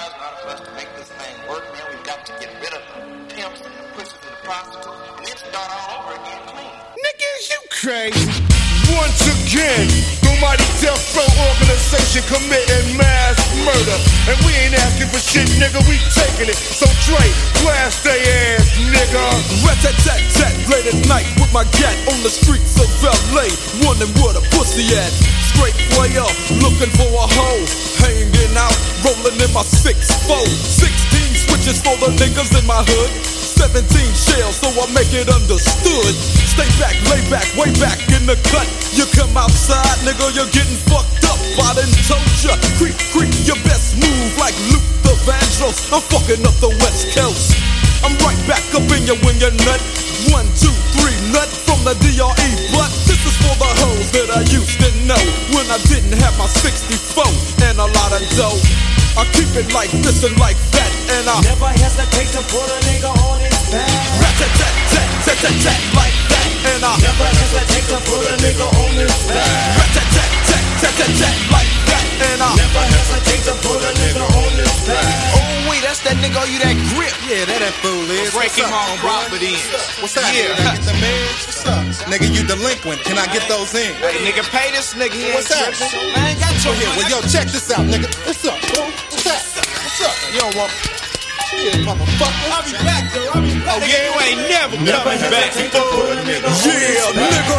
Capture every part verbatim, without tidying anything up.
guys, in order for us to make this thing work, man, we've got to get rid of the pimps and the pussies and the prostitutes, and then start all over again clean. Niggas, you crazy. Once again, the mighty Death Row organization committing mass murder. And we ain't asking for shit, nigga, we taking it. So Dre, blast they ass, nigga. Rat-tat-tat-tat, late at night with my gat on the streets of L A, wondering where the pussy at. Straight player, looking for a hoe, hanging out, rolling in my six four. Sixteen switches for the niggas in my hood. Seventeen shells, so I make it understood. Stay back, lay back, way back in the cut. You come outside, nigga, you're getting fucked up. I done told ya, creep, creep, your best move like Luther Vandross. I'm fucking up the West Coast. I'm right back up in you when you're nut. One, two, three, nut from the D R E. But this is for the hoes that I used to know when I didn't have my sixty-four and a lot of dough. I keep it like this and like that, and I never hesitate to put a nigga on his back. Rat-tat-tat-tat-tat-tat like that, and I never hesitate to put a nigga on his back. Rat-tat-tat-tat-tat-tat like that, and I never hesitate to put a nigga on his back. Oh wait, that's that nigga, you that grip. Yeah, that that fool is. Break him on, drop it in. What's up? Yeah. Can I get the meds? What's up? Nigga, you delinquent. Can I get those in? Hey, nigga, pay this nigga. He What's ain't up? tripping. I ain't got your Here, well, yo, check this out, nigga. What's up, bro? What's up? What's up? You don't want. Yeah, motherfucker. I'll be back, though. I'll be back. Oh, yeah, you ain't never coming back. yeah, nigga.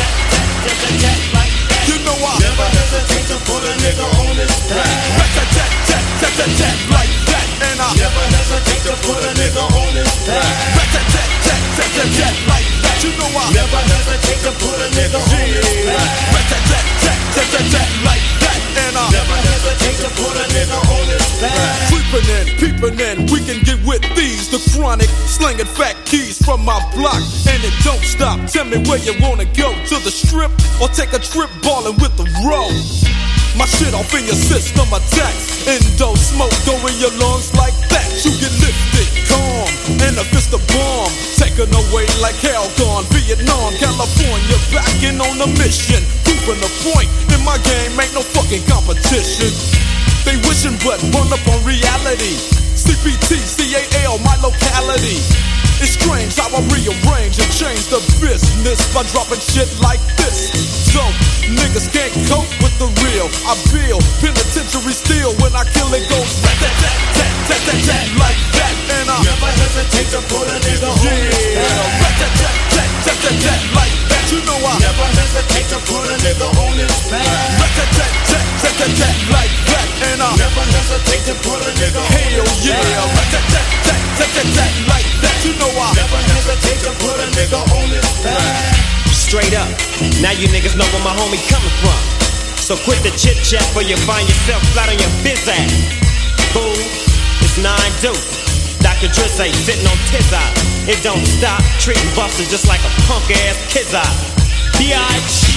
You know I never hesitate to put a nigga on his back. Rat-tat-tat-tat-tat like that, and I never hesitate to put a nigga on his back. Rat-tat-tat-tat-tat like that. You know I never hesitate to put a nigga on his back. Rat-tat-tat-tat-tat like that, and I never hesitate to put a nigga on his back. Creeping in, peeping in, we can get with these. The chronic, slinging fat keys from my block, and it don't stop. Tell me where you wanna go, to the strip or take a trip ballin' with the road. My shit off in your system attacks. Endo smoke go in your lungs like that. You get lifted, calm, and a fist of bomb taken away like hell gone. Vietnam, California, backing on a mission. Proving the point, in my game ain't no fucking competition. They wishing but run up on reality. C P T, C A L, my locality. It's strange how I rearrange and change the business by dropping shit like this. So, niggas can't cope with the real. I build penitentiary steel when I kill it goes rat-tat-tat-tat-tat like that. And I never hesitate to put a nigga on his back. Rat-tat-tat-tat-tat like that. You know I never hesitate to put a nigga on his back. Rat-tat-tat-tat-tat like that. And I never hesitate to put a nigga on his hell yeah. Rat-tat-tat-tat-tat like that. You know I never hesitate to put a nigga on his back. Straight up, now you niggas know where my homie coming from. So quit the chit chat for you find yourself flat on your biz ass. Fool, it's nine deuce. Doctor Dre say sitting on Tizzy. It don't stop, treating busters just like a punk ass kid. B I